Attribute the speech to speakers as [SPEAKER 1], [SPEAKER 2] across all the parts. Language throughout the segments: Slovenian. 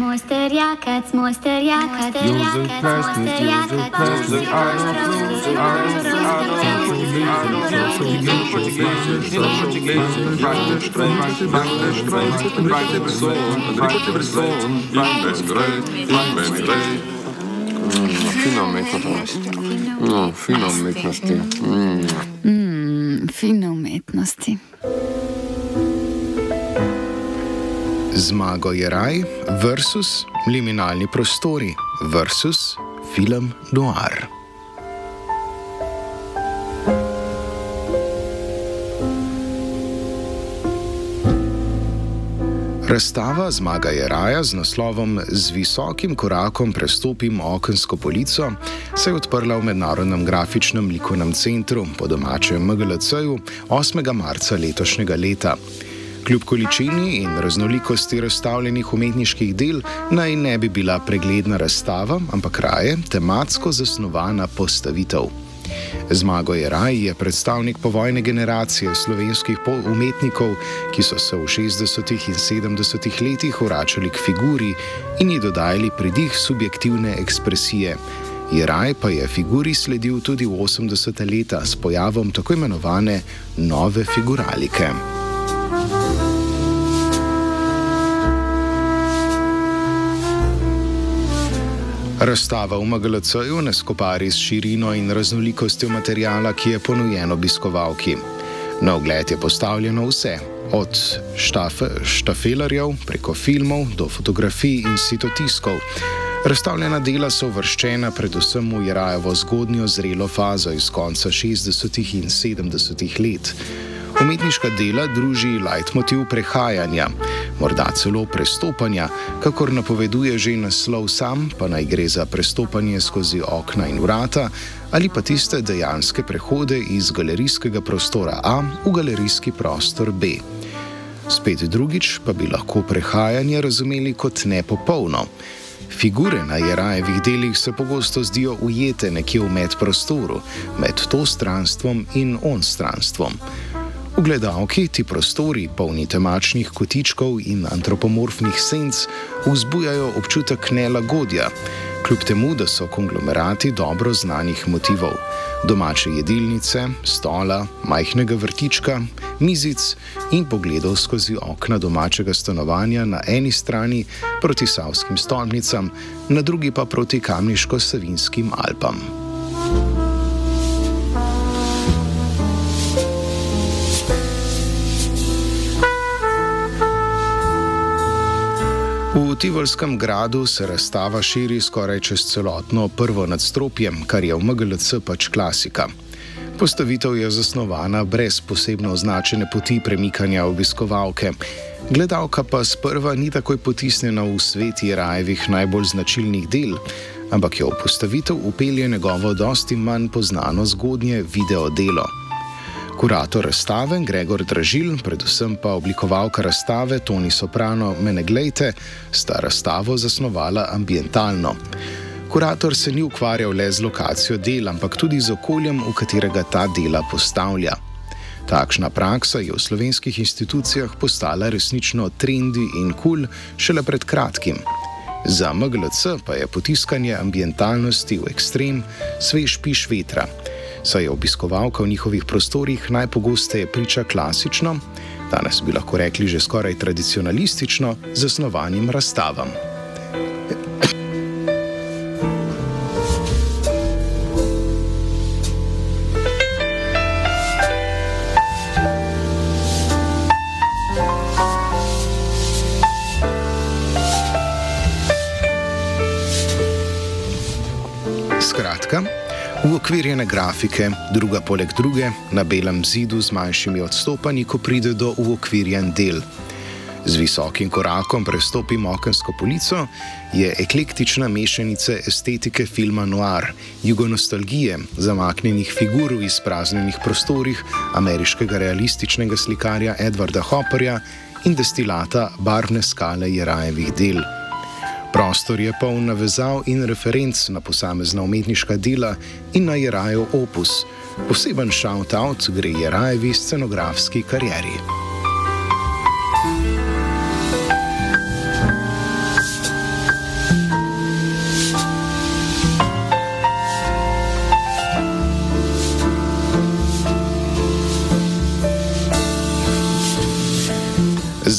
[SPEAKER 1] Fino umetnosti.
[SPEAKER 2] Fino umetnosti.
[SPEAKER 3] Zmago Jeraj versus liminalni prostori versus film noir. Razstava Zmaga Jeraja z naslovom Z visokim korakom prestopim okensko polico se je odprla v Mednarodnem grafičnem likovnem centru, po domačem MGLC-ju, 8. marca letošnjega leta. Kljub količini in raznolikosti razstavljenih umetniških del naj ne bi bila pregledna razstava, ampak raje tematsko zasnovana postavitev. Zmago Jeraj je predstavnik povojne generacije slovenskih umetnikov, ki so se v 60. in 70. letih vračali k figuri in ji dodajali pridih subjektivne ekspresije. Jeraj pa je figuri sledil tudi v 80. leta s pojavom tako imenovane nove figuralike. Razstava v MGLC-ju ne skopari s širino in raznolikostjo materijala, ki je ponujen obiskovalki. Na ogled je postavljeno vse, od štafelarjev preko filmov do fotografij in sitotiskov. Razstavljena dela so uvrščena predvsem v Jerajevo zgodnjo zrelo fazo iz konca 60. in 70. let. Umetniška dela druži leitmotiv prehajanja, morda celo prestopanja, kakor napoveduje že naslov sam, pa naj gre za prestopanje skozi okna in vrata ali pa tiste dejanske prehode iz galerijskega prostora A v galerijski prostor B. Spet drugič pa bi lahko prehajanje razumeli kot nepopolno. Figure na Jerajevih delih se pogosto zdijo ujete nekje v medprostoru, med to stranstvom in onstranstvom. V gledalki ti prostori, polni temačnih kotičkov in antropomorfnih senc, vzbujajo občutek nelagodja, kljub temu, da so konglomerati dobro znanih motivov: domače jedilnice, stola, majhnega vrtička, mizic in pogledov skozi okna domačega stanovanja na eni strani proti Savskim stolpnicam, na drugi pa proti Kamniško-Savinjskim Alpam. V Tivolskem gradu se razstava širi skoraj čez celotno prvo nadstropje, kar je v MGLC pač klasika. Postavitev je zasnovana brez posebno označene poti premikanja obiskovalke. Gledalka pa sprva ni takoj potisnjena v svet Jerajevih najbolj značilnih del, ampak jo v postavitev upelje njegovo dosti manj poznano zgodnje video delo. Kurator razstave Gregor Dražil, predvsem pa oblikovalka razstave Toni Soprano Meneglejte, sta razstavo zasnovala ambientalno. Kurator se ni ukvarjal le z lokacijo del, ampak tudi z okoljem, v katerega ta dela postavlja. Takšna praksa je v slovenskih institucijah postala resnično trendi in kul šele pred kratkim. Za MGLC pa je potiskanje ambientalnosti v ekstrem svež piš vetra, saj je obiskovalka v njihovih prostorih najpogosteje priča klasično, danes bi lahko rekli že skoraj tradicionalistično, zasnovanim razstavam. Skratka, uokvirjene grafike, druga poleg druge, na belem zidu z manjšimi odstopanji, ko pride do uokvirjen del. Z visokim korakom prestopim okensko polico je eklektična mešanica estetike filma noir, jugonostalgije, zamaknjenih figur v izpraznjenih prostorih ameriškega realističnega slikarja Edwarda Hopperja in destilata barvne skale Jerajevih del. Prostor je poln navezav in referenc na posamezna umetniška dela in na Jerajev opus. Poseben shout-out gre Jerajevi scenografski karieri.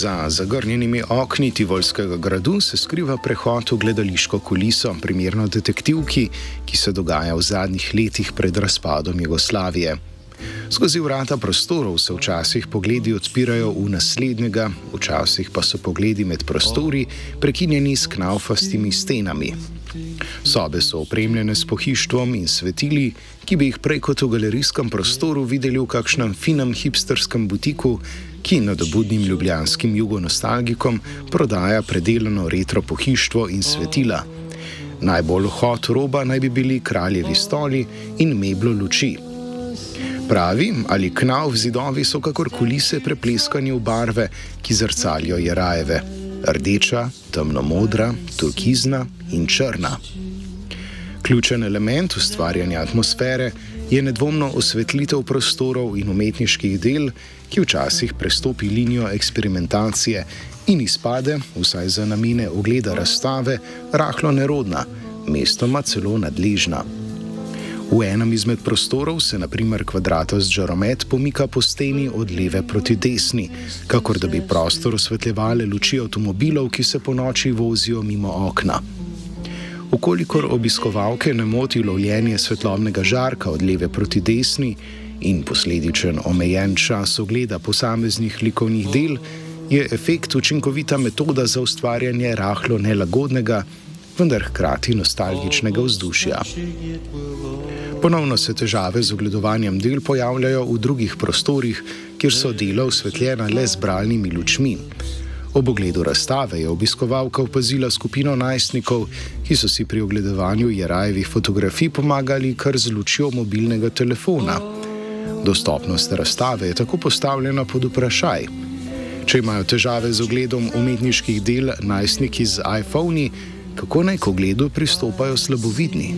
[SPEAKER 3] Za zagrnjenimi okni Tivolskega gradu se skriva prehod v gledališko kuliso, primerno detektivki, ki se dogaja v zadnjih letih pred razpadom Jugoslavije. Skozi vrata prostorov se včasih pogledi odpirajo v naslednjega, včasih pa so pogledi med prostori prekinjeni s knaufastimi stenami. Sobe so opremljene s pohištvom in svetili, ki bi jih prej kot v galerijskem prostoru videli v kakšnem finem hipsterskem butiku, ki nadobudnim ljubljanskim jugonostalgikom prodaja predelano retro pohištvo in svetila. Najbolj hot roba naj bi bili kraljevi stoli in meblo luči. Pravi ali knauf zidovi so kakor kulise prepleskani v barve, ki zrcalijo Jerajeve. Rdeča, temnomodra, turkizna in črna. Ključen element ustvarjanja atmosfere je nedvomno osvetlitev prostorov in umetniških del, ki včasih prestopi linijo eksperimentacije in izpade, vsaj za namene ogleda razstave, rahlo nerodna, mestoma celo nadležna. V enem izmed prostorov se na primer kvadratast žaromet pomika po steni od leve proti desni, kakor da bi prostor osvetljevale luči avtomobilov, ki se ponoči vozijo mimo okna. Ukolikor obiskovalke ne moti lovljenje svetlobnega žarka od leve proti desni in posledičen omejen čas ogleda posameznih likovnih del, je efekt učinkovita metoda za ustvarjanje rahlo nelagodnega, vendar hkrati nostalgičnega vzdušja. Ponovno se težave z ogledovanjem del pojavljajo v drugih prostorih, kjer so dela osvetljena le z bralnimi lučmi. Ob ogledu razstave je obiskovalka opazila skupino najstnikov, ki so si pri ogledovanju Jerajevih fotografij pomagali kar z lučjo mobilnega telefona. Dostopnost razstave je tako postavljena pod vprašaj. Če imajo težave z ogledom umetniških del najstniki z iPhoni, kako naj k ogledu pristopajo slabovidni?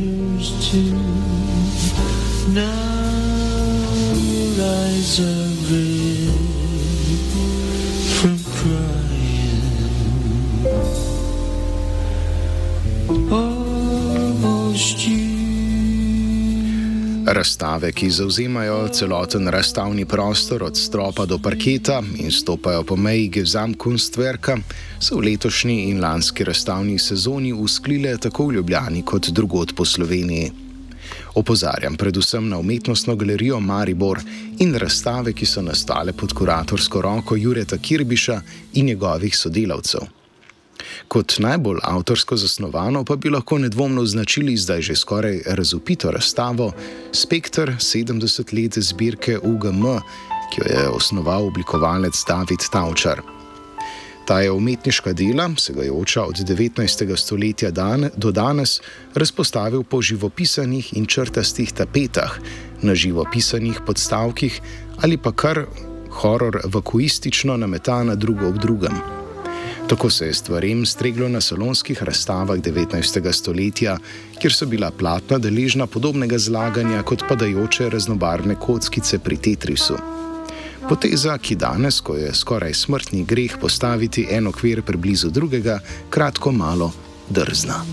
[SPEAKER 3] Razstave, ki zavzemajo celoten razstavni prostor od stropa do parketa in stopajo po meji Gesamtkunstwerka, so v letošnji in lanski razstavni sezoni usklile tako v Ljubljani kot drugod po Sloveniji. Opozarjam predvsem na umetnostno galerijo Maribor in razstave, ki so nastale pod kuratorsko roko Jureta Kirbiša in njegovih sodelavcev. Kot najbolj avtorsko zasnovano pa bi lahko nedvomno označili zdaj že skoraj razvpito razstavo Spekter 70 let zbirke UGM, ki jo je osnoval oblikovalec David Tavčar. Ta je umetniška dela, segajoča od 19. stoletja do danes, razpostavil po živopisanih in črtastih tapetah, na živopisanih podstavkih ali pa kar horor vakuistično nametana drugo ob drugem. Tako se je stvarem streglo na salonskih razstavah 19. stoletja, kjer so bila platna deležna podobnega zlaganja kot padajoče raznobarvne kockice pri Tetrisu. Poteza, ki danes, ko je skoraj smrtni greh postaviti en okvir preblizu drugega, kratko malo drzna.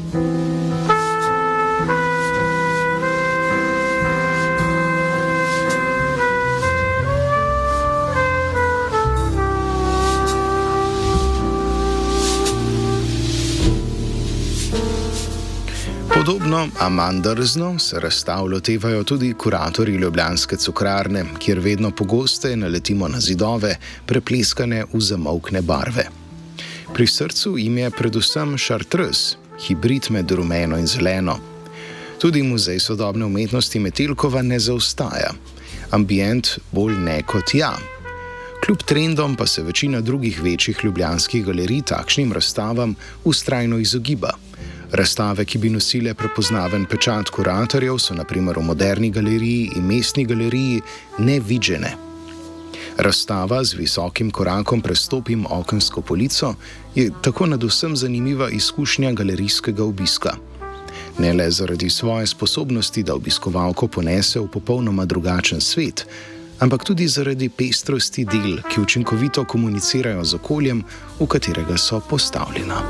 [SPEAKER 3] Podobno, a manj drzno, se razstav lotevajo tudi kuratorji ljubljanske cukrarne, kjer vedno pogosteje naletimo na zidove, prepleskane v zamolkne barve. Pri srcu jim je predvsem Chartreuse, hibrid med rumeno in zeleno. Tudi Muzej sodobne umetnosti Metelkova ne zaostaja. Ambient bolj ne kot ja. Kljub trendom pa se večina drugih večjih ljubljanskih galerij takšnim razstavam vztrajno izogiba. Razstave, ki bi nosile prepoznaven pečat kuratorjev, so na primer v Moderni galeriji in Mestni galeriji nevidžene. Razstava z visokim korakom prestopim okensko polico je tako nadvsem zanimiva izkušnja galerijskega obiska. Ne le zaradi svoje sposobnosti, da obiskovalko ponese v popolnoma drugačen svet, ampak tudi zaradi pestrosti del, ki učinkovito komunicirajo z okoljem, v katerega so postavljena.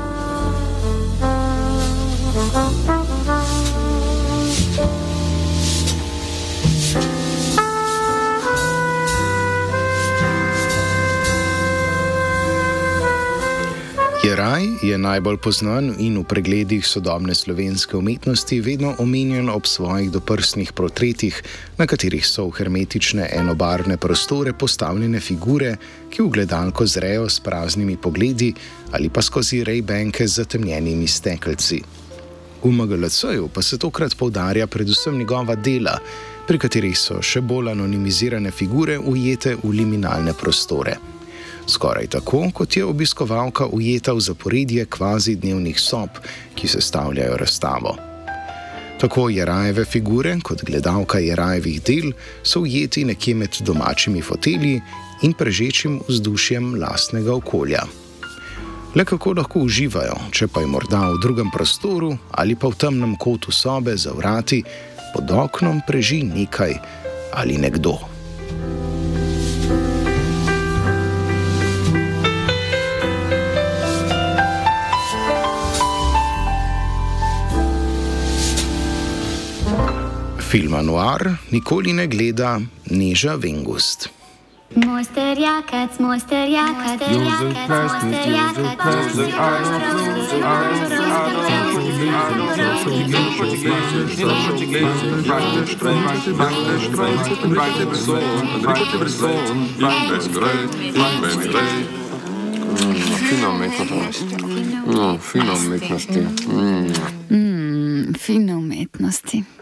[SPEAKER 3] Jeraj je najbolj poznan in v pregledih sodobne slovenske umetnosti vedno omenjen ob svojih doprsnih portretih, na katerih so v hermetične enobarvne prostore postavljene figure, ki v gledalko zrejo s praznimi pogledi ali pa skozi Ray-Bance z zatemnjenimi stekelci. V MGLC-ju pa se tokrat poudarja predvsem njegova dela, pri katerih so še bolj anonimizirane figure ujete v liminalne prostore. Skoraj tako, kot je obiskovalka ujeta v zaporedje kvazi dnevnih sob, ki sestavljajo razstavo. Tako Jerajeve figure, kot gledalka Jerajevih del, so ujeti nekje med domačimi fotelji in prežečim vzdušjem lastnega okolja. Le kako lahko uživajo, če pa je morda v drugem prostoru ali pa v temnem kotu sobe za vrati, pod oknom preži nekaj ali nekdo. Filma noir nikoli ne gleda Neža Vengust.
[SPEAKER 2] Mojster Jakac,
[SPEAKER 1] Fino umetnosti.
[SPEAKER 4] Fino umetnosti.